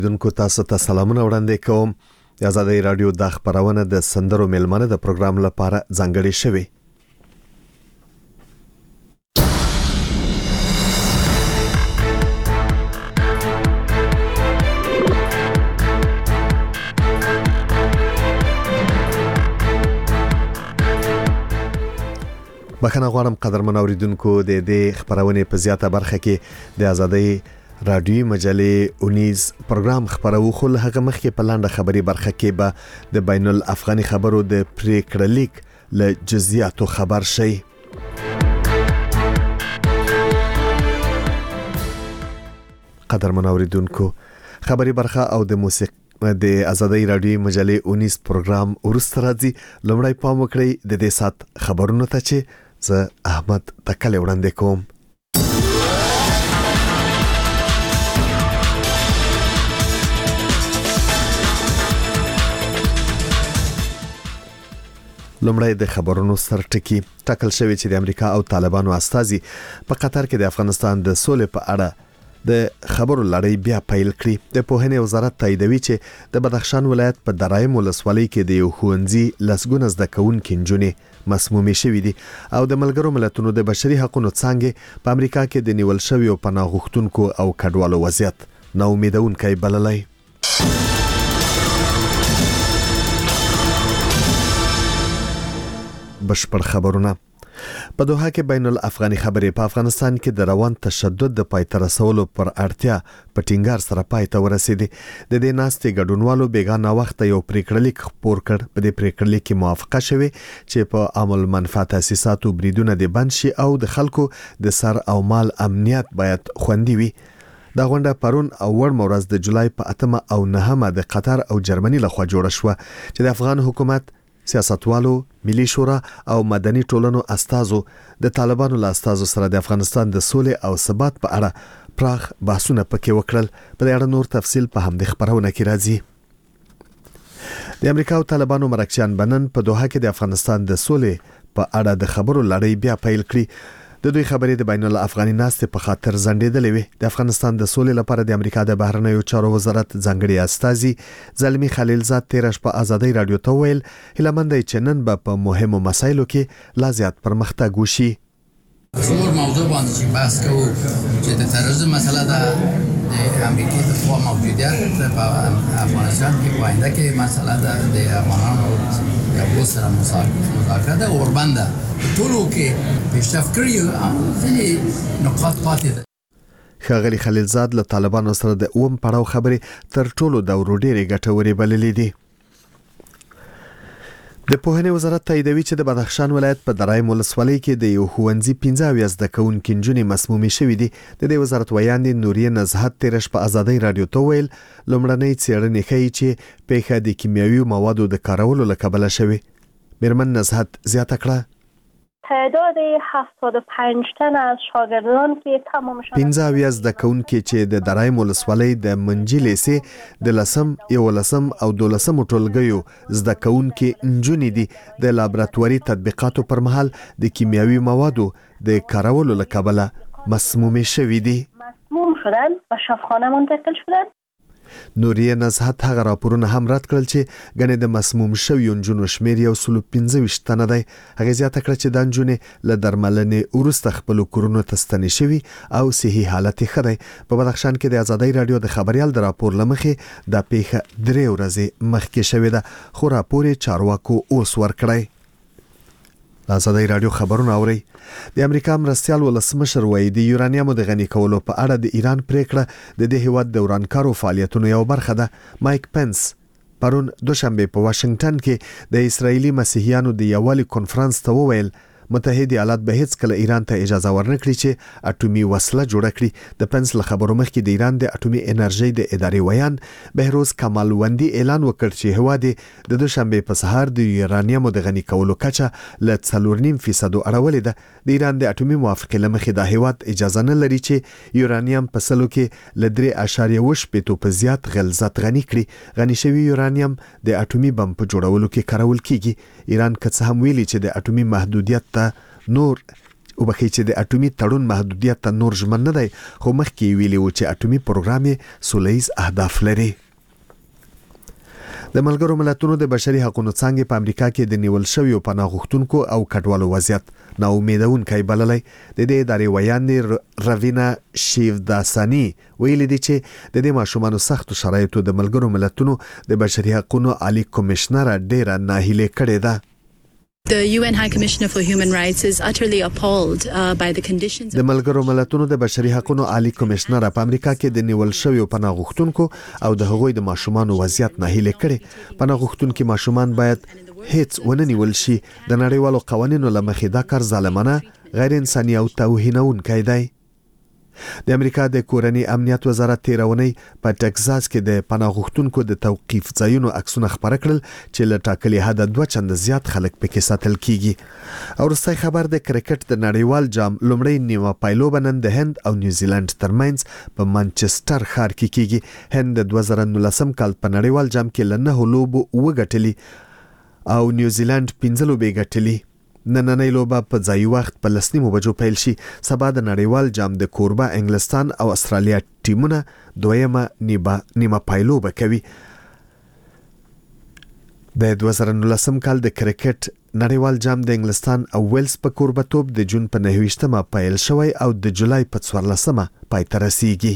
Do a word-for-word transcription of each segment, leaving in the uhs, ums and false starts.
دونکو تاسو ته سلامونه وړاندې کوم. د آزادۍ رادیو د خبرونه د سندرو ملمنه د پروګرام لپاره ځانګړې شوی. بخښنه غواړم قدرمن اوریدونکو د دې خبرونه په زیاته برخه کې د آزادۍ رادیوي مجلې اونیز پروګرام خبرو خو له هغه مخکې په لاندې خبري برخه کې به د بین الافغاني خبرو د پریکړه لیک له جزئیاتو خبر شي. قدرمن اوریدونکو خبري برخه او د موسیقي د آزادۍ رادیوي مجلې اونیز پروګرام ورسته راځي. لومړی پام وکړئ د دې سات خبرونو ته چې زه احمد تکل وړاندې کوم. لومړی د خبرونو سرټکی ټاکل شوی چې د امریکا او طالبانو استازي په قطر کې د افغانستان د سولې په اړه د خبرو لړۍ بیا پیل کړي. د پوهنې وزارت تاییدوي چې د بدخشان ولایت په درایم ولسوالۍ کې د یو ښوونځي لسګونه زده کوونکي نجونې مسمومې شوې دي او د ملګرو ملتونو د بشري حقوقو څانګې په امریکا کې د نیول شویو پناه غوښتونکو او کډوالو وضعیت ناامیدونکی بللی. بشپړ خبرونه. په دوحه کې بین الافغاني خبرې په افغانستان کې د روان تشدد د پای ته رسولو پر اړتیا په ټینګار سره پای ته ورسېدي. د دې ناستې ګډونوالو بیګانه وخت یو پریکړه لیک خپور کړ. په دې پریکړه لیک کې موافقه شوه چې په عامل منفعت تاسیساتو بریدونه د بند شي او د خلکو د سر او مال امنیت باید خوندي وي. دا غونډه پرون او ور مورز د جولای په اتمه او نهمه د قطر او جرمني لخوا جوړه شوه چې د افغان حکومت، سیاستوالو، ملي شورا او مدني ټولنو استازو د طالبانو له استازو سره د افغانستان د سولې او ثبات په اړه پراخ بحثونه پکې وکړل. په دې اړه نور تفصیل په همدې خبرونه کې راځي. د امریکا او طالبانو مرکچیان بنن په دوحه کې د افغانستان د سولې په اړه د خبرو لړۍ بیا پیل کړي. د دوی خبرې د بین الافغاني ناستې په خاطر ځنډېدلې وي. د افغانستان د سولې لپاره د امریکا د بهرنیو چارو وزارت ځانګړي استازي زلمی خلیلزاد تیر شپه آزادۍ رادیو ته ویل هیلمند دی چې نن به په مهمو مسایلو کې لا زیات پرمختګ وشي. څلور موضوع باندې چې بحث کوو چې د تروریزم مسله ده، د امریکای د خوا موجودیت په افغانستان کې په آینده کې مسله ده، د افغانانو یو بل سره مذاکره ده، اوربند ده، ټولو کې پیشرفت کړی او ځینې نقاط پاتې ده. ښاغلي خلیلزاد له طالبانو سره د اوم پړاو خبرې تر ټولو د ورډېرې ګټورې بللې دي. د پوهنې وزارت تاییدوي چې د بدخشان ولایت په درایم ولسوالۍ کې د یو ښوونځي پنځه اویا زده کوونکي نجونې مسمومې شوې دي. د دې وزارت ویاندې نوریه نزهت تیر شپه آزادۍ رادیو ته ویل لومړنۍ څېړنې ښیي چې پیښه د کیمیاوي موادو د کارولو له کبله شوې. میرمن نزهت زیاته کړه تعداد هفتاد و پنج تن از شاگردان که تمامشان پنځه اویا زده کوونکي چې د درایم ولسوالۍ د منجي لیسې د لسم، یولسم او دولسم ټولګیو زده کوونکي نجونې دي. د لابراتواري تطبیقاتو پر مهال د کیمیاوي موادو د کارولو له کبله مسمومې شوې دي. مسموم شدن و شفاخانه منتقل شدن. نوریه نزهت هغه راپورونه هم رد کړل چې ګنې د مسموم شویو نجونو شمیر یو سل او پنځه ویشت تنه دی. هغې زیاته کړه چې دا نجونې له درملنې وروسته خپلو کورونو ته ستنې شوي او صحي حالت یې ښه دی. په بدخشان کې د آزادۍ رادیو د خبریال د راپور له مخې دا پیښه درې ورځې مخکې شوې ده، خو راپور یې چارواکو اوس ورکړی. آزادۍ رادیو خبرونه اوري. د امریکا مرستیال ولسمشر وایي د یورانیمو د غني کولو په اړه د ایران پریکړه د دې هیواد د ورانکارو فعالیتونو یو برخه ده. مایک پنس پرون دوشنبه په واشنگټن کې د اسرایلی مسیحیانو د یووالي کنفرانس ته وویل متحده ایالات به هیڅ کله ایران ته اجازه ورنکړي چې اټومي وسله جوړه کړي. د پنس له خبرو مخکې د ایران د اټومي انرژي د ادارې ویان بهروز کمالوندی اعلان وکړ چې هواد د دوشنبه په سهار د یورانیمو د غني کولو کچه ل څلور نیم فیصد اړولې ده. د ایران د اټومي موافقه لمخې د هواد اجازه نه لري چې یورانیم په سلو کې ل درې اعشاریه اووه شپېته په زیات غلظت غني کړي. غني شوی یورانیم د اټومي بم په جوړولو کې کارول کیږي. ایران که څه هم ویلي چې د اټومي محدودیت ته نور وبخي چې د اټومي تړون محدودیت ته نور ژمن نه دی خو مخکې ویلي و چې اټومي پروګرام یې سولیز اهداف لري. د ملګرو ملتونو د بشري حقوقو څانګې په امریکا کې د نیول شویو پناه غوښتونکو او کډوالو وضعیت ناامیدونکی بللی. د دې ادارې ویاندې روینا شیوداسانی ویلي دي چې د دې ماشومانو سختو شرایطو د ملګرو ملتونو د بشري حقوقو عالی کمشنر ډیره ناهیلې کړې ده. The U N High Commissioner for Human Rights is utterly appalled uh, by the conditions. د ملګرو ملتونو د بشري حقوقو عالی کمشنر په امریکا کې د نیول شویو پناه غوښتونکو او د هغوی د ماشومانو وضعیت ناهیلې کړي. پناه غوښتونکي ماشومان باید هیڅ ونه نیول شي. د نړیوالو قوانینو له مخې دا کار ظالمانه، غیر انساني او توهینونکی دی. د امریکا د کورنۍ امنیت وزارت تیرونی په ټکساس کې د پناه غوښتونکو د توقيف ځایونو عکسونه خبر کړل چې له ټاکلي حد دوه چنده زیات خلک پکې ساتل کیږي. او وروستی خبر د کرکټ د نړیوال جام لومړی نیمه پایلوبه نن د هند او نیوزیلند ترمنځ په مانچستر ښار کې کیږي. هند د دوه زره نولسم کال په نړیوال جام کې له نه لوبو وګټلي او نیوزیلند پنځه لوبې ګټلي. نننۍ لوبه په ځای وخت په لسنیمو بجو پیل شي. سبا د نړیوال جام د کوربه انګلستان او استرالیا ټیمونه دویمه نیمه پایلوبه کوي. د دوه زره نولسم کال د کرکټ نړیوال جام د انګلستان او ویلز په کوربتوب د جون په نهه پیل شوی او د جولای په څوارلسمه پای ته رسیږي.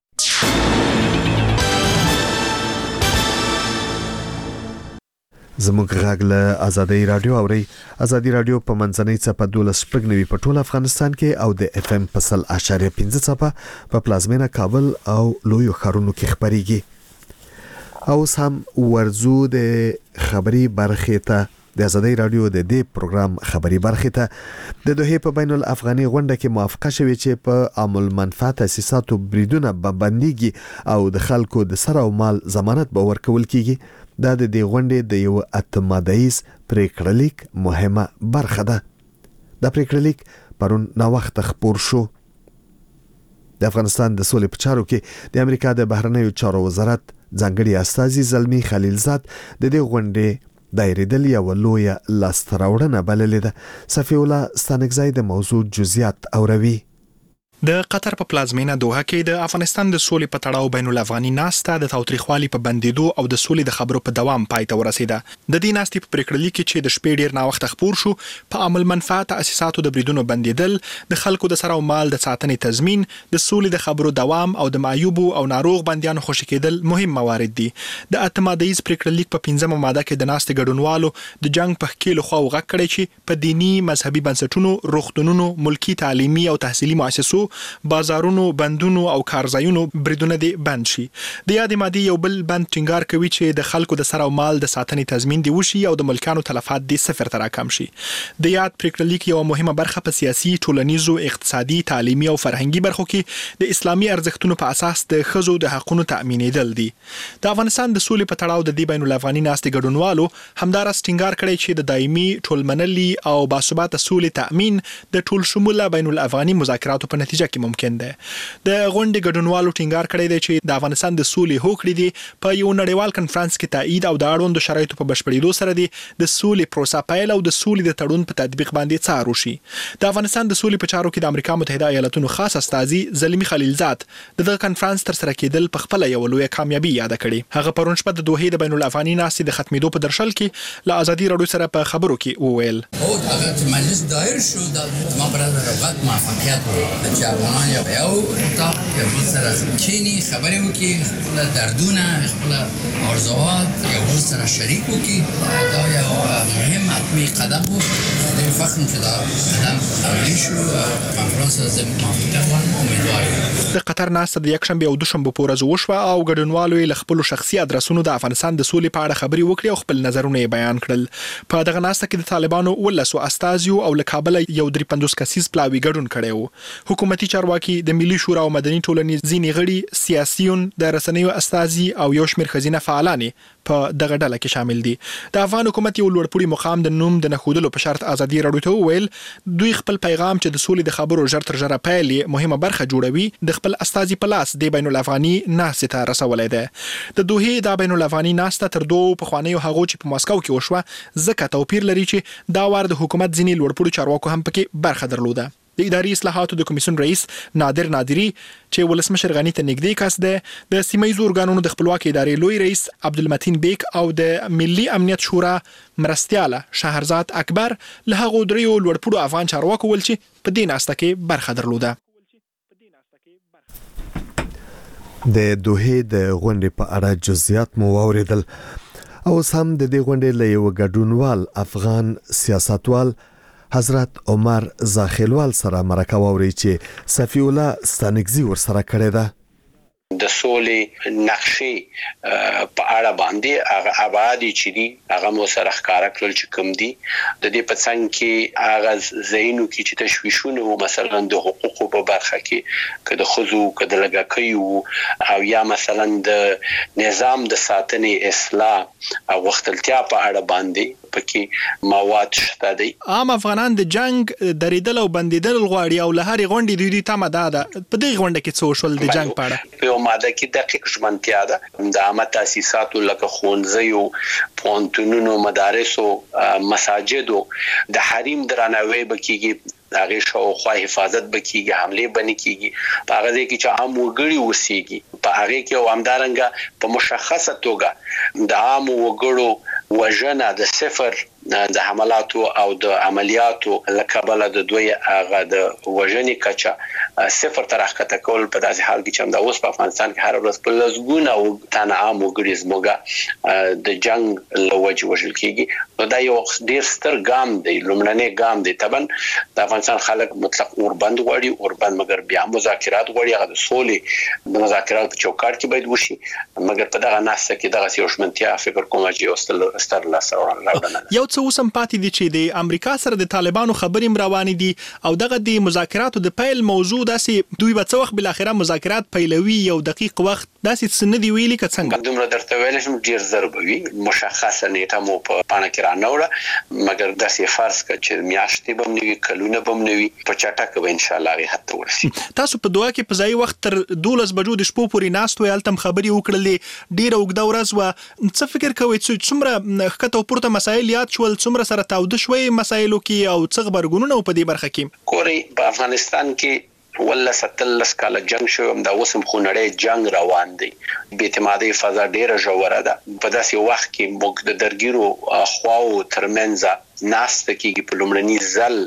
زموږ غږ له ازادي رادیو اوري. ازادي رادیو په منځنۍ څپه دولس شپږ نوي په ټول افغانستان کې او د اف ام په سل اشاریه پنځه څپه په پلازمینه کابل او لویو ښارونو کې خبريږي. او سم ورزو د خبري برخه ته د ازادي رادیو د دې پروګرام خبري برخه ته د دوه په بین الافغاني غونډه کې موافقه شوې چې په عامل منفعت تاسیساتو بریدونه بنديږي او د خلکو د سر او مال ضمانت به ورکول کیږي. دا د دې غونډې د یو اتمادایز پریکړلیک مهمه برخه ده. دا پریکړلیک پرون نا وخت خبر شو. د افغانستان د سولې په چارو کې د امریکا د بهرنیو چارو وزارت ځانګړي استازي زلمی خلیلزاد د دې غونډې دایریدل یو لوی لاستراوړنه بللې ده. صفی الله ستانکزی د موضوع جزئیات اوروي. د قطر په پلازمینه دوحه کې د افغانستان د سولې په تړاو بین الافغاني ناسته د تاوتریخوالي په بندیدو او د سولې د خبرو په دوام پای ته ورسیده. د دې ناستې په پریکړلیک کې چې د شپې ډیر نا وخت خبر شو په عمل منفعت تاسیساتو د بریدونو بندیدل، د خلکو د سر او مال د ساتنې تضمین، د سولې د خبرو دوام او د معیوب او ناروغ بنديانو خوشی کېدل مهم موارد دي. د اتمادیز پریکړلیک په پنځمه ماده کې د ناستې ګډونوالو د جنگ په خېلو خو غږ کړی چې په دینی مذهبي بنسټونو، روغتونونو، ملکی تعلیمي او تحصیلي مؤسسو، بازارونو، بندونو او کارځایونو بریدونه دي بند شي. د یادې مادي یو بل بند ټینګار کوي چې د خلکو د سر او مال د ساتنې تضمین دی وشي او د ملکانو تلفات دي صفر ته راکم شي. د یاد پریکړلیک یو مهمه برخه په سیاسي، ټولنیزو، اقتصادي، تعلیمي او فرهنګي برخو کې د اسلامي ارزښتونو په اساس د ښځو د حقوقو تأمینېدل دي. د افغانستان د سولې په تړاو د دې بین الافغاني ناستې ګډونوالو همدارس ټینګار کړی چې د دایمي ټولمنلي او باثباته سولې تأمین د ټول شموله بین الافغاني مذاکراتو په نتیجه کې ممکن ده. د غونډې ګډونوالو ټینګار کړی دی چې د افغانستان د سولې هوکړې دي په یو نړیوال کنفرانس کې تایید او د اړوندو شرایطو په بشپړېدو سره دي د سولې پروسه پیل او د سولې د تړون په تطبیق باندې څار وشي. د افغانستان د سولې په چارو کې د امریکا متحده ایالاتونو خاص استازي زلمی خلیلزاد د دغه کنفرانس تر سره کېدل په خپل یو لوی کامیابی یاد کړي. هغه پرون شپه د دوحې د بین الافغاني ناستې د ختمېدو په درشل کې له ازادي رادیو سره په خبرو کې وویل او هغه چې مجلس دایر شو د ما برابر رغبت موفقیت چې افغانان یو تا یو سره کینی خبرې وکي، خپل دردونه، خپل آرزوات یو بل سره شریک وکي. دا یو مهم حتمی قدم و. د فخر چې دا قدم اړین شو. کنفرانس د موافقت امیدوارم. د قطر ناسته د یکشنبه او دوشنبه په ورځ وشوه او ګډونوالو له خپل شخصي ادرسونو د افغانستان د سولې په اړه خبرې وکړې او خپل نظرونه بیان کړل. په دغه ناسته کې د طالبانو ولسو استازیو او له کابل یو درې پنځوس کسیز پلاوی ګډون کړي وو. حکومتي چارواکي، د ملي شورا او مدني ټولنې ځینې غړي، سیاسيون، د رسنیو استازي او یو شمېر خزینه فعالان په دغه ډله کې شامل دي. د افغان حکومت یو لوړپوړي مقام د نوم د نخودلو په شرط ازادي رادیو ته وویل دوی خپل پیغام چې د سولې د خبرو ژر تر ژره پیل مهمه برخه جوړوي د خپل استازي په لاس د بین الافغاني ناستې ته رسولې ده. د دوحې د بین الافغاني ناسته تر دوه پخوانیو هغو چې په ماسکو کې وشوه ځکه توپیر لري چې دا وار د حکومت ځینې لوړپوړي چارواکو هم پکې برخه درلوده. د اداري اصلاحاتو د کمیسیون رئیس نادر نادری چې ولسمشر غنی ته نږدې کس دی، د سیمه ییزو ارګانونو د خپلواکۍ ادارې لوی رئیس عبدالمتین بیک او د ملي امنیت شورا مرستیاله شهرزاد اکبر له هغو دریو لوړپوړو افغان چارواکو ول چې په دې ناسته کې برخه درلوده. د دوحې د غونډې په اړه جزئیات مو واوریدل او سم د دې غونډې له یو ګډونوال افغان سیاستوال حضرت عمر زاخیلوال سره مرکه واوري چې صفی الله ستانګزي ور سره کړی ده. د سولې نقشې په اړه باندې هغه آبادی چې دي هغه مو سره ښکارا کړل چې کوم دي د دې په څنګ کې هغه زینو کې چې تشویشونه مثلا د حقوقو په برخه کې کده خزو کده لګکیو او یا مثلا د نظام د ساتنې اصلاح او وختلتیا په اړه باندې پکې مواد شته دي. عام افغانان د جنگ درېدل او بندیدل غواړي او له هرې غونډې دوی تمه ده په دې غونډه کې څه وشول د جنگ په اړه ماده کې دقیق ژمنتیا ده د عامه تاسیساتو لکه ښوونځیو پوهنتونونو مدارسو مساجدو د حریم درناوی بکیږي هغه شاوخوا حفاظت بکیږي حمله بنې کیږي په هغه ځای کې چې عام وګړي اوسېږي په هغه کې او همدارنګه په مشخصه توګه د عام وګړو وژنه د صفر د حملاتو او د عملیاتو لکبل د دوی هغه د وژنې کچه صفر تر راکته کول په داسې حال کې چې د اوس په افغانستان کې هر ورځ په لزګونه او تنه عام وګړي زموږه د جنگ لوجه وژل کیږي نو دا یو ډیر ستر ګام دی لومړنی ګام دی طبعا د افغانستان خلک مطلق اوربند غواړي اوربند مګر بیا مذاکرات غواړي هغه د سولې د مذاکرات په چوکاټ کې باید وشي مګر په دغه ناسه کې دغه سیاسمنتیا فکر کوم چې اوستل ستر لاسه ورنه یو څه اوسم پاتې دي چې د امریکا سره د طالبانو خبرې روانې دي او دغه د مذاکراتو د پیل موضوع داسې دوی به څه وخت بل اخره مذاکرات پیلوي یو دقیق وخت داسې څه نه دی ویلي که څنګه دومره درته ویل شم ډیر ضروري مشخصه نیټه مو په پانه کې رانوړه مګر داسې فرض کړه چې میاشتې به نوي کلونه به نوي په چټک به ان شاء الله غي حتی ورسي. تاسو په دوه کې په ځای وخت تر دولس بجو د شپو پورې ناست وې التم خبري وکړلې ډیره وګدا ورځ و څه فکر کوئ چې څومره خکته پورته مسایل یاد شول څومره سره تاوده شوي مسایلو کې او څه خبرګونونه په دې برخه کې کوري په افغانستان کې ولا ستلس کاله جنگ شو هم دا وسم خو نړۍ جنگ روان دی به اعتمادي فضا ډیره جوړه ده په داسې وخت کې موږ د درګیرو خواو ترمنځ ناست کېږي په لومړني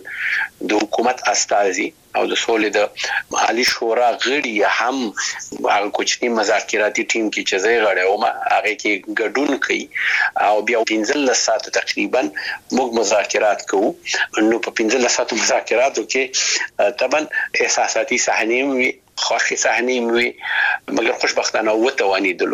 ځل د حکومت استازي او د سولې د عالی شورا غړي هم هغه کوچنی مذاکراتي ټیم کې چې زی غړي او ما هغه کې ګډون کوي او بیا پنځه ساعت تقریبا موږ مذاکرات کوو نو په پنځه ساعت مذاکراتو کې طبعا احساساتي صحنې وي خوخي صحنې وي مګر خوشبختانه وتوانیدلو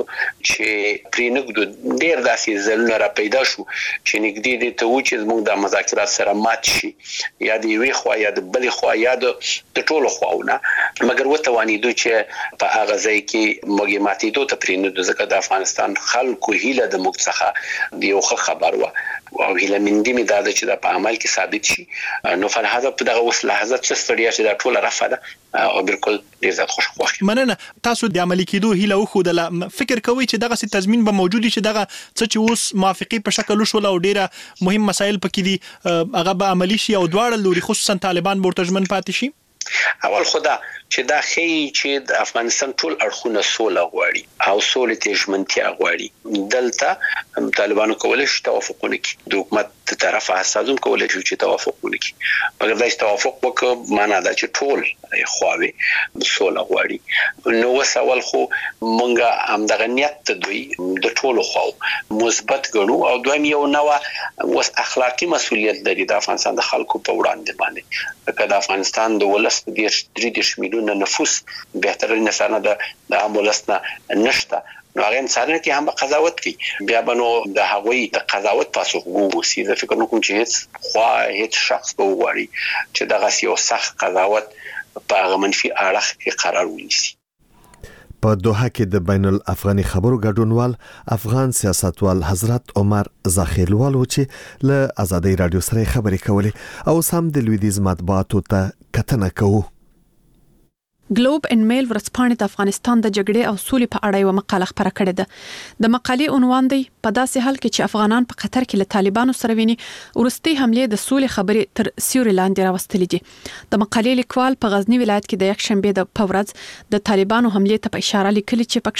چې پرینګ ډیر داسې زلونه را پیدا شو چې نګدي دي ته و چې موږ د مذاکرات سره مات شي یا دی وی خو یا د بل خو یا د ټولو خواونه مګر وتوانیدو چې په هغه ځای کې موږ ماتېدو ته پرینګ ځکه د افغانستان خلکو هیله د موږ څخه دی یو خبر و او هیله من دې مې دا چې د په عمل کې ثابت شي نو فلهذا په دغه اوس لحظه چې ستړیا چې دا ټول رافده او بالکل ډیر زیات خوشخوخي مننه تاسو د عملي کېدو هیله وخوده فکر کوي چې دغه تضمین به موجود شي دغه څه چې اوس موافقي په شکل وشول او ډیره مهم مسایل پکې دي هغه به عملی شي او دواړه لوري خصوصا طالبان ورته ژمن پاتې شي اول خدا چې دا خی چې د افغانستان ټول اړخونه سوله غواړي او سولې ته ژمنتیا غواړي دلته طالبانو کولای شي توافقونه کوي د حکومت تر طرفه حساسوم کولای شي چې توافقونه کوي مګر دا توافق وکړي معنا دا چې ټول خواوي سوله غواړي نو وسول خو مونږه هم د غنیت دوی د ټولو خواو مثبت ګڼو او دویم یو نوې وس اخلاقی مسولیت لري د افغانستان د خلکو په وړاندې باندې لکه د افغانستان د ولس د درې میلیونه نفوس بهترین نشانه ده د امولسنا نشته نو هغه انسان کې هم قضاوت کوي بیا بنو د هغوی د قضاوت پاسخ ووسی زه فکر کوم چې هیڅ خوا هیڅ شخص به وغواړي چې دغه یو سخت قضاوت په هغه منفي اړخ کې قرار ونیسي. په دوحه کې د بین الافغاني خبرو ګډونوال افغان سیاستوال حضرت عمر زاخیلوال و چې له آزادۍ رادیو سره خبرې کولې او سم د لویدیز مطبوعاتو ته کتنه کوو. ګلوب ان میل ورځپاڼې د افغانستان د جګړې او سولې په اړه یو مقاله خپره کړې ده. د مقالې عنوان دی په داسې حال کې چې افغانان په قطر کې له طالبانو سره ویني ورستي حمله د سولې خبرې تر سیوري لاندې راوستلې دي. د مقالې لیکوال په غزنی ولایت کې د یک شنبه د پورز د طالبانو حمله ته په اشاره لیکلي چې